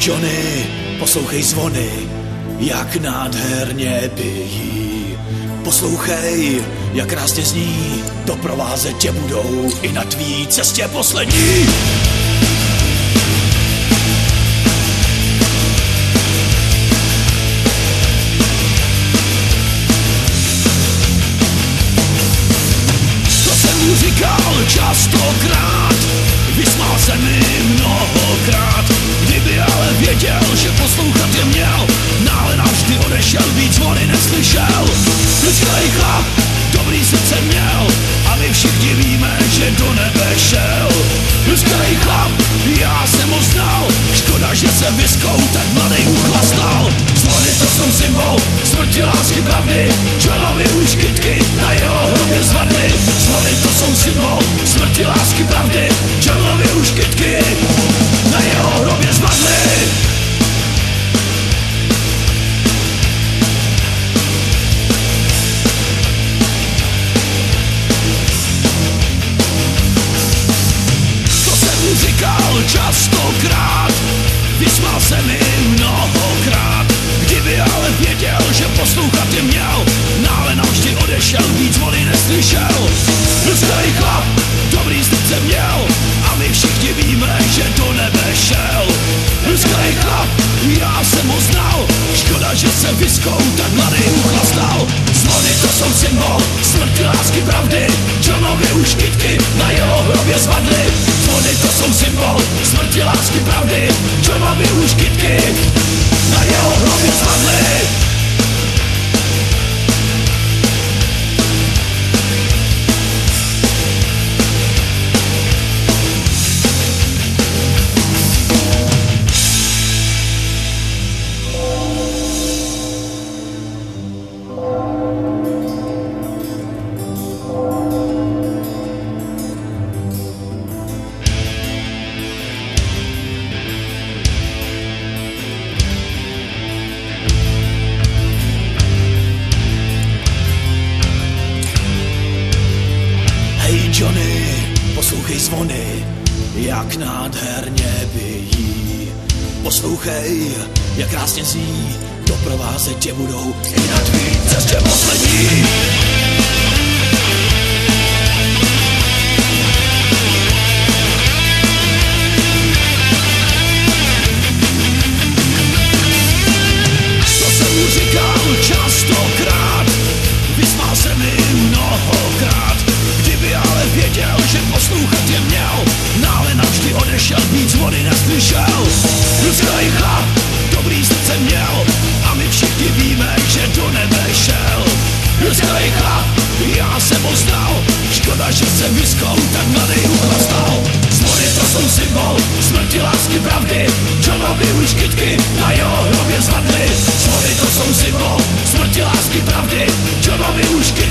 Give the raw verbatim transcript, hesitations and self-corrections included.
Johnny, poslouchej zvony, jak nádherně bijí. Poslouchej, jak krásně zní, doprovázet tě budou i na tvý cestě poslední. To jsem mu říkal častokrát, vysmál se mi mnohokrát. Kdyby ale věděl, že poslouchat je měl, náhle navždy odešel, víc zvony neslyšel. Lidský chlap, dobrý srdce měl, a my všichni víme, že do nebe šel. Lidský chlap, já jsem ho znal, škoda, že se viskou tak mladej uchlastal. Zvony to jsou symbol smrti, lásky, pravdy, Johnovi už kytky na jeho hrobě zvadly. Zvony to jsou symbol smrti, lásky, pravdy, Johnovi už kytky na jeho hrobě zvadly. To jsem mu říkal častokrát, vysmál se mi mnohokrát. Kdyby ale věděl, že poslouchat je měl, náhle navždy odešel, víc zvony neslyšel. Lidský chlap, dobrý srdce měl, a my všichni víme, že do nebe šel. Lidský chlap, já jsem ho znal, škoda, že se viskou tak mladý uchlastal. Zvony to jsou symbol smrti, lásky, pravdy, Johnovi už kytky na jeho hrobě zvadly. Zvony to jsou symbol smrti, lásky, pravdy, Johnovi už kytky na jeho hrobě zvadly. Johnny, poslouchej zvony, jak nádherně bijí. Poslouchej, jak krásně zní, doprovázet tě budou i na tvý cestě poslední. To jsem mu říkal častokrát, vysmál se mi mnohokrát. Kdyby ale věděl, že poslouchat je měl, náhle navždy odešel, víc zvony neslyšel. Lidský chlap, dobrý srdce měl, a my všichni víme, že do nebe šel. Lidský chlap, já jsem ho znal, škoda, že se viskou tak mladý uchlastal. Zvony to jsou symbol smrti, lásky, pravdy, Johnovi už kytky na jeho hrobě zvadly. Zvony to jsou symbol smrti, lásky, pravdy, Johnovi už kytky